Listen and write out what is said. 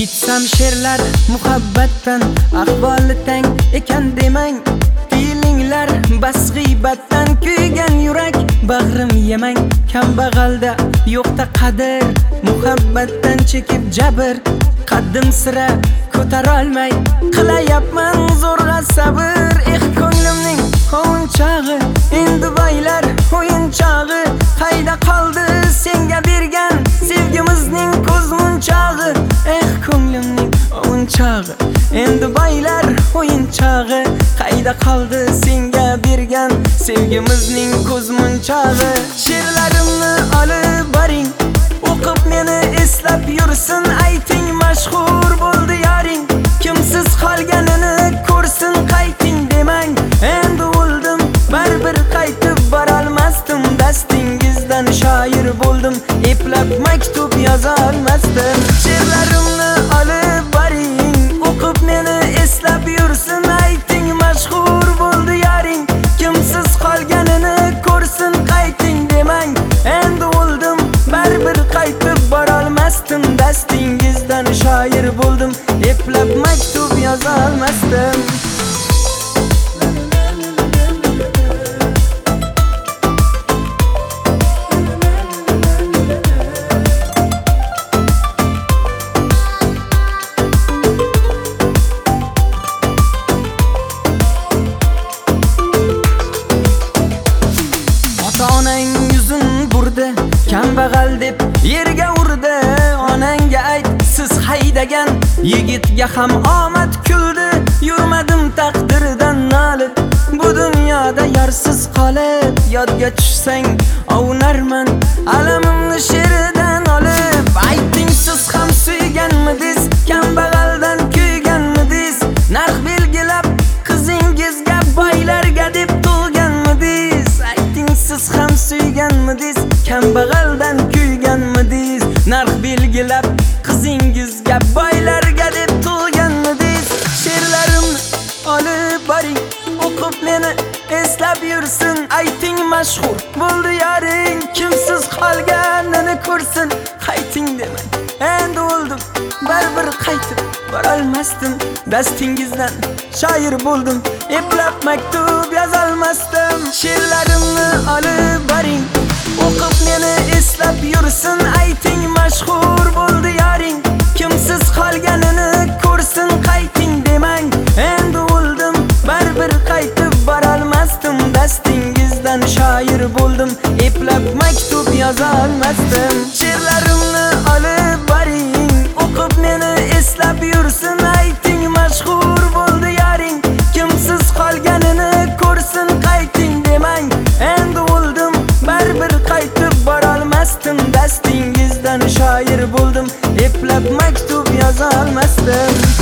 Bitsam she'rlar muhabbatdan, ahvoli tang ekan demang. Feelinglar bas g'iybatdan, kuygan yurak bag'rim yemang. Kambag'alda yo'qda qadr, muhabbatdan chekib jabr. Qaddim sira ko'tarolmay qilayapman zo'rg'a sabr. Ko'nglimning o'yinchog'i, endi boylar o'yinchog'i. Qayda qoldi senga bergan sevgimizning ko'zmunchog'i? Ko'nglimning o'yinchog'i, endi boylar o'yinchog'i. Qayda qoldi senga bergan sevgimizning ko'zmunchog'i? She'rlarimni olib boring, o'qib meni eslab yursin. Ayting mashhur bo'ldi yoring, kimsiz qolganini ko'rsin. Qayting demang, endi o'ldim, baribir qaytib borolmasdim. Dastingizdan shoir bo'ldim, eplab maktub yoza olmasdim. She'rlarimni olib boring, o'qib meni eslab yursin. Ayting mashhur bo'ldi yoring, kimsiz qolganini ko'rsin. Qayting demang, endi o'ldim, baribir qaytib borolmasdim. Dastingizdan shoir bo'ldim, eplab maktub yoza olmasdim. Onang yuzin burdi, kambag'al deb yerga urdi. Onangga ayt, siz haydagan yigitga ham omad kuldi. Yurmadim taqdirdan nolib, bu dunyoda yorsiz qolib. Yodga tushsang ovunarman alamimni she'ridan olib. Ayting, siz ham suyganmidingiz, kambag'aldan kuyganmidingiz? Narx belgilab qizingizga boylarga deb tug'ganmidingiz? Ayting, siz ham suyganmidingiz, kambag'aldan kuyganmidingiz? Narx belgilab qizingizga boylarga deb tug'ganmidingiz? She'rlarimni olib boring, o'qib meni eslab yursin. Ayting mashhur bo'ldi yoring, kimsiz qolganini ko'rsin. Qayting demang, endi o'ldim, baribir qaytib borolmasdim. Dastingizdan shoir bo'ldim, eplab maktub yozolmasdim. She'rlarimni olib boring, o'qib meni eslab yursin. Ayting mashhur bo'ldi yoring, kimsiz qolganini ko'rsin. Qayting demang, endi o'ldim, baribir qaytib borolmasdim. Dastingizdan shoir bo'ldim, eplab maktub yoza olmasdim. She'rlarimni olib boring, o'qib meni eslab yursin. Ayting mashhur bo'ldi yoring, kimsiz qolganini ko'rsin. Qayting demang, endi o'ldim, baribir qaytib borolmasdim. Dastingizdan shoir bo'ldim, eplab maktub yoza olmasdim.